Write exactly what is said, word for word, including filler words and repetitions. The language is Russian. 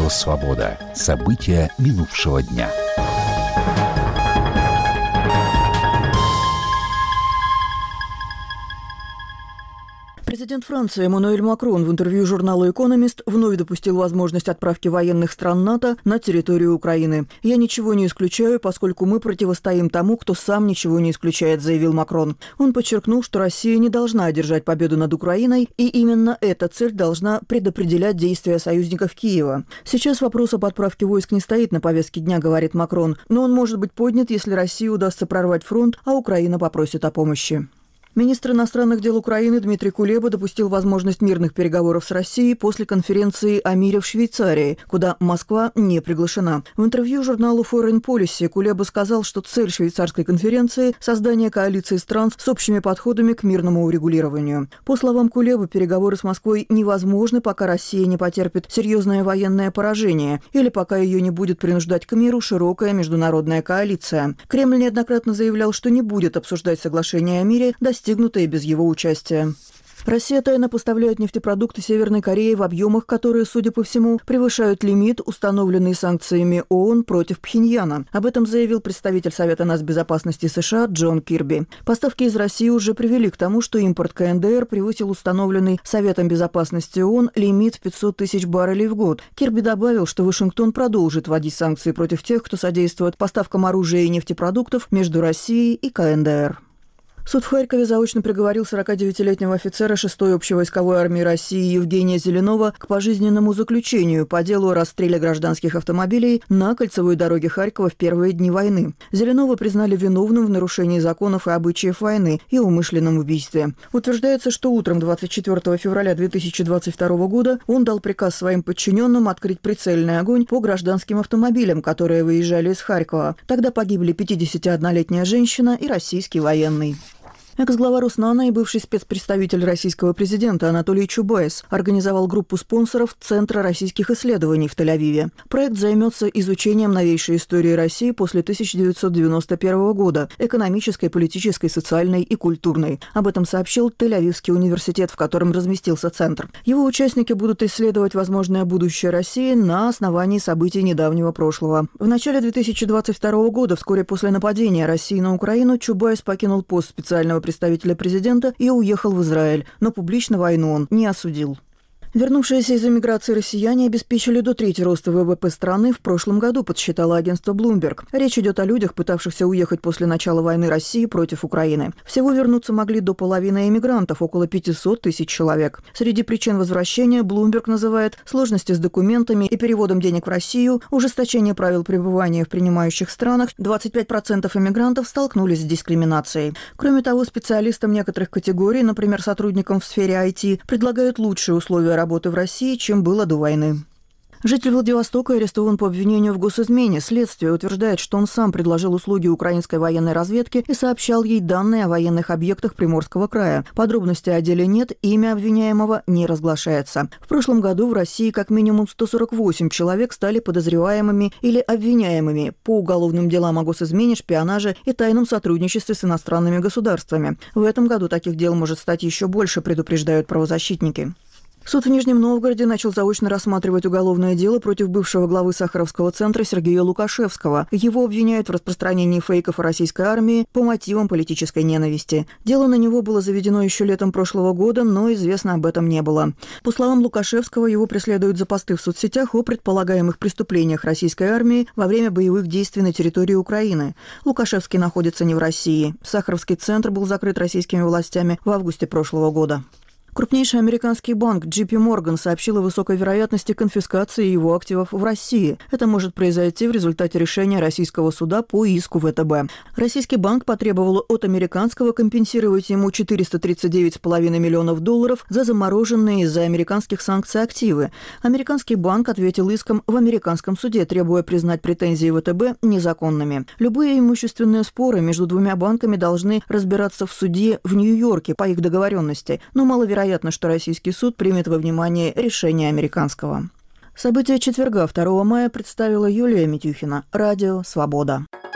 Радио «Свобода». События минувшего дня. Президент Франции Эммануэль Макрон в интервью журналу «Экономист» вновь допустил возможность отправки военных стран НАТО на территорию Украины. «Я ничего не исключаю, поскольку мы противостоим тому, кто сам ничего не исключает», — заявил Макрон. Он подчеркнул, что Россия не должна одержать победу над Украиной, и именно эта цель должна предопределять действия союзников Киева. «Сейчас вопрос об отправке войск не стоит на повестке дня», — говорит Макрон, «но он может быть поднят, если России удастся прорвать фронт, а Украина попросит о помощи». Министр иностранных дел Украины Дмитрий Кулеба допустил возможность мирных переговоров с Россией после конференции о мире в Швейцарии, куда Москва не приглашена. В интервью журналу Foreign Policy Кулеба сказал, что цель швейцарской конференции – создание коалиции стран с общими подходами к мирному урегулированию. По словам Кулебы, переговоры с Москвой невозможны, пока Россия не потерпит серьезное военное поражение или пока ее не будет принуждать к миру широкая международная коалиция. Кремль неоднократно заявлял, что не будет обсуждать соглашение о мире, достигнутые без его участия. Россия тайно поставляет нефтепродукты Северной Корее в объемах, которые, судя по всему, превышают лимит, установленный санкциями ООН против Пхеньяна. Об этом заявил представитель Совета нацбезопасности США Джон Кирби. Поставки из России уже привели к тому, что импорт КНДР превысил установленный Советом безопасности ООН лимит в пятьсот тысяч баррелей в год. Кирби добавил, что Вашингтон продолжит вводить санкции против тех, кто содействует поставкам оружия и нефтепродуктов между Россией и КНДР. Суд в Харькове заочно приговорил сорокадевятилетнего офицера шестой общевойсковой армии России Евгения Зеленова к пожизненному заключению по делу о расстреле гражданских автомобилей на кольцевой дороге Харькова в первые дни войны. Зеленова признали виновным в нарушении законов и обычаев войны и умышленном убийстве. Утверждается, что утром двадцать четвёртого февраля две тысячи двадцать второго года он дал приказ своим подчиненным открыть прицельный огонь по гражданским автомобилям, которые выезжали из Харькова. Тогда погибли пятидесятиоднолетняя женщина и российский военный. Экс-глава Роснана и бывший спецпредставитель российского президента Анатолий Чубайс организовал группу спонсоров Центра российских исследований в Тель-Авиве. Проект займется изучением новейшей истории России после тысяча девятьсот девяносто первого года – экономической, политической, социальной и культурной. Об этом сообщил Тель-Авивский университет, в котором разместился центр. Его участники будут исследовать возможное будущее России на основании событий недавнего прошлого. В начале две тысячи двадцать второго года, вскоре после нападения России на Украину, Чубайс покинул пост специального представителя президента и уехал в Израиль, но публично войну он не осудил. Вернувшиеся из эмиграции россияне обеспечили до трети роста ВВП страны в прошлом году, подсчитало агентство Bloomberg. Речь идет о людях, пытавшихся уехать после начала войны России против Украины. Всего вернуться могли до половины эмигрантов, около пятьсот тысяч человек. Среди причин возвращения Bloomberg называет сложности с документами и переводом денег в Россию, ужесточение правил пребывания в принимающих странах. двадцать пять процентов эмигрантов столкнулись с дискриминацией. Кроме того, специалистам некоторых категорий, например, сотрудникам в сфере ай ти, предлагают лучшие условия работы в России, чем было до войны. Житель Владивостока арестован по обвинению в госизмене. Следствие утверждает, что он сам предложил услуги украинской военной разведки и сообщал ей данные о военных объектах Приморского края. Подробностей о деле нет, имя обвиняемого не разглашается. В прошлом году в России как минимум сто сорок восемь человек стали подозреваемыми или обвиняемыми по уголовным делам о госизмене, шпионаже и тайном сотрудничестве с иностранными государствами. В этом году таких дел может стать еще больше, предупреждают правозащитники. Суд в Нижнем Новгороде начал заочно рассматривать уголовное дело против бывшего главы Сахаровского центра Сергея Лукашевского. Его обвиняют в распространении фейков о российской армии по мотивам политической ненависти. Дело на него было заведено еще летом прошлого года, но известно об этом не было. По словам Лукашевского, его преследуют за посты в соцсетях о предполагаемых преступлениях российской армии во время боевых действий на территории Украины. Лукашевский находится не в России. Сахаровский центр был закрыт российскими властями в августе прошлого года. Крупнейший американский банк джей пи Morgan сообщил о высокой вероятности конфискации его активов в России. Это может произойти в результате решения российского суда по иску вэ тэ бэ. Российский банк потребовал от американского компенсировать ему четыреста тридцать девять целых пять десятых миллионов долларов за замороженные из-за американских санкций активы. Американский банк ответил иском в американском суде, требуя признать претензии вэ тэ бэ незаконными. Любые имущественные споры между двумя банками должны разбираться в суде в Нью-Йорке по их договоренности, но маловероятно, что российский суд примет во внимание решение американского. События четверга, второго мая, представила Юлия Митюхина. Радио «Свобода».